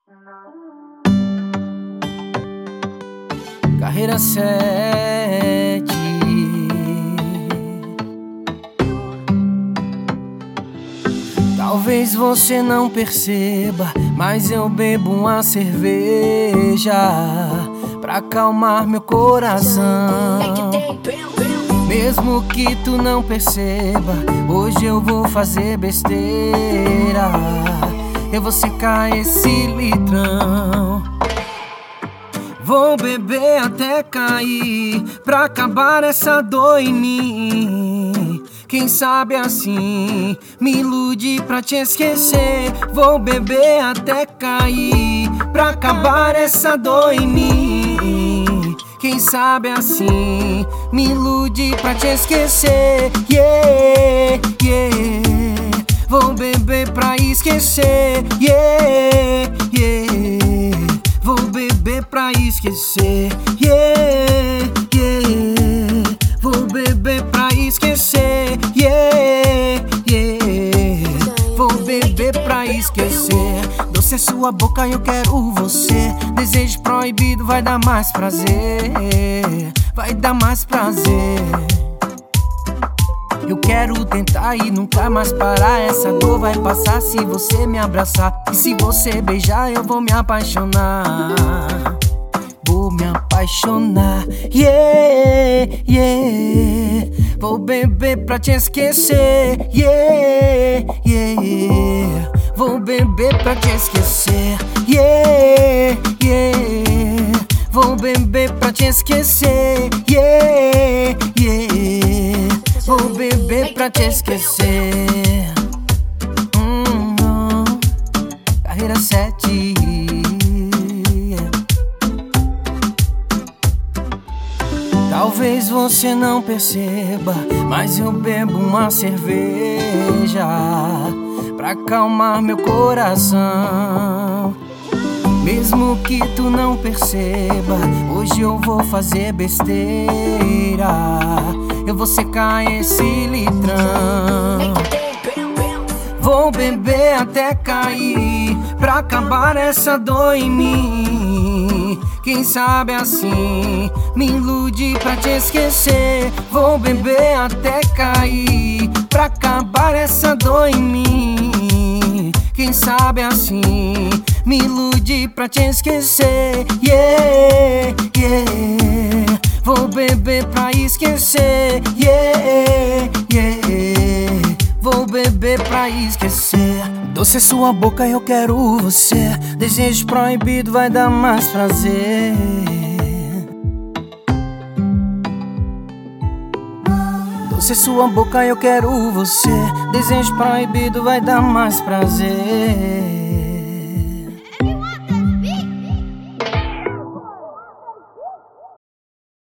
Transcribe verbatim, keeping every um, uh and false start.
Carreira sete. Talvez você não perceba, mas eu bebo uma cerveja pra acalmar meu coração. Mesmo que tu não perceba, hoje eu vou fazer besteira. Eu vou secar esse litrão. Vou beber até cair, pra acabar essa dor em mim. Quem sabe assim me ilude pra te esquecer. Vou beber até cair, pra acabar essa dor em mim. Quem sabe assim me ilude pra te esquecer. Yeah, yeah. Vou beber pra esquecer. Yeah, yeah. Vou beber pra esquecer. Yeah, yeah. Vou beber pra esquecer. Yeah, yeah. Vou beber pra esquecer. Doce é sua boca, eu quero você. Desejo proibido vai dar mais prazer. Vai dar mais prazer. Eu quero tentar e nunca mais parar. Essa dor vai passar se você me abraçar. E se você beijar eu vou me apaixonar. Vou me apaixonar. Yeah, yeah. Vou beber pra te esquecer. Yeah, yeah. Vou beber pra te esquecer. Yeah, yeah. Vou beber pra te esquecer. Yeah, yeah. Vou beber pra te esquecer. hum, hum. Carreira sete. Talvez você não perceba, mas eu bebo uma cerveja pra acalmar meu coração. Mesmo que tu não perceba, hoje eu vou fazer besteira. Eu vou secar esse litrão. Vou beber até cair, pra acabar essa dor em mim. Quem sabe assim me ilude pra te esquecer. Vou beber até cair, pra acabar essa dor em mim. Quem sabe assim me ilude pra te esquecer. Yeah, yeah. Vou beber pra esquecer. Yeah, yeah. Vou beber pra esquecer. Doce é sua boca, eu quero você. Desejo proibido vai dar mais prazer. Doce é sua boca, eu quero você. Desejo proibido vai dar mais prazer.